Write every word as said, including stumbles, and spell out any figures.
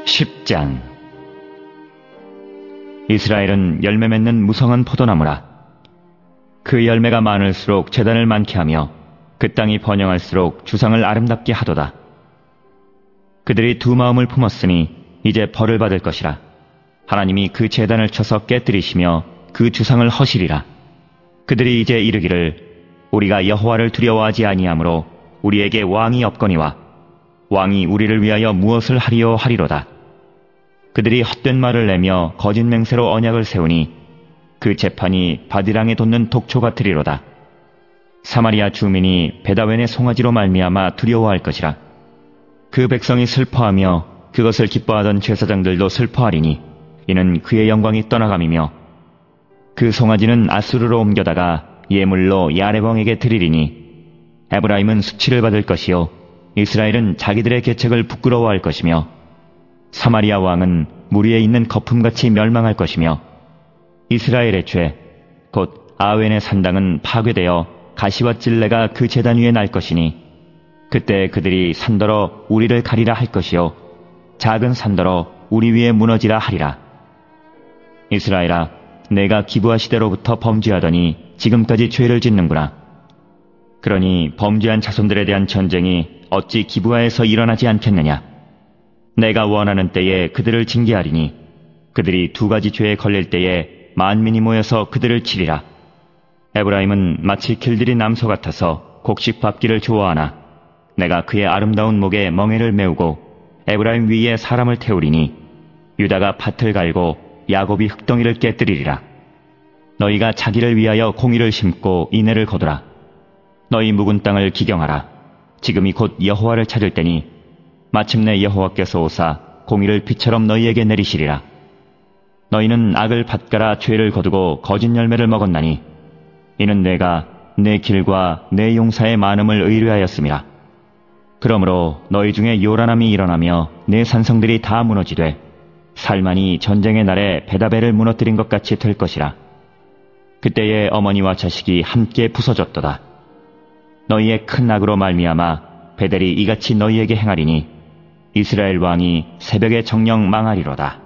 십 장. 이스라엘은 열매 맺는 무성한 포도나무라. 그 열매가 많을수록 재단을 많게 하며 그 땅이 번영할수록 주상을 아름답게 하도다. 그들이 두 마음을 품었으니 이제 벌을 받을 것이라. 하나님이 그 재단을 쳐서 깨뜨리시며 그 주상을 허시리라. 그들이 이제 이르기를 우리가 여호와를 두려워하지 아니하므로 우리에게 왕이 없거니와 왕이 우리를 위하여 무엇을 하리요 하리로다. 그들이 헛된 말을 내며 거짓 맹세로 언약을 세우니 그 재판이 바디랑에 돋는 독초 같으리로다. 사마리아 주민이 베다웬의 송아지로 말미암아 두려워할 것이라. 그 백성이 슬퍼하며 그것을 기뻐하던 제사장들도 슬퍼하리니 이는 그의 영광이 떠나감이며 그 송아지는 아수르로 옮겨다가 예물로 야레봉에게 드리리니 에브라임은 수치를 받을 것이요 이스라엘은 자기들의 계책을 부끄러워할 것이며 사마리아 왕은 물 위에 있는 거품같이 멸망할 것이며 이스라엘의 죄, 곧 아웬의 산당은 파괴되어 가시와 찔레가 그 제단 위에 날 것이니 그때 그들이 산더러 우리를 가리라 할 것이요 작은 산더러 우리 위에 무너지라 하리라. 이스라엘아, 내가 기브아 시대로부터 범죄하더니 지금까지 죄를 짓는구나. 그러니 범죄한 자손들에 대한 전쟁이 어찌 기브아에서 일어나지 않겠느냐. 내가 원하는 때에 그들을 징계하리니 그들이 두 가지 죄에 걸릴 때에 만민이 모여서 그들을 치리라. 에브라임은 마치 길들이 남소 같아서 곡식 밟기를 좋아하나 내가 그의 아름다운 목에 멍에를 메우고 에브라임 위에 사람을 태우리니 유다가 밭을 갈고 야곱이 흙덩이를 깨뜨리리라. 너희가 자기를 위하여 공의를 심고 인애를 거두라. 너희 묵은 땅을 기경하라. 지금이 곧 여호와를 찾을 때니 마침내 여호와께서 오사 공의를 비처럼 너희에게 내리시리라. 너희는 악을 밭가라 죄를 거두고 거짓 열매를 먹었나니 이는 내가 내 길과 내 용사의 많음을 의뢰하였음이라. 그러므로 너희 중에 요란함이 일어나며 내 산성들이 다 무너지되 살만이 전쟁의 날에 베다벨을 무너뜨린 것 같이 될 것이라. 그때에 어머니와 자식이 함께 부서졌도다. 너희의 큰 악으로 말미암아 베델이 이같이 너희에게 행하리니 이스라엘 왕이 새벽에 정령 망하리로다.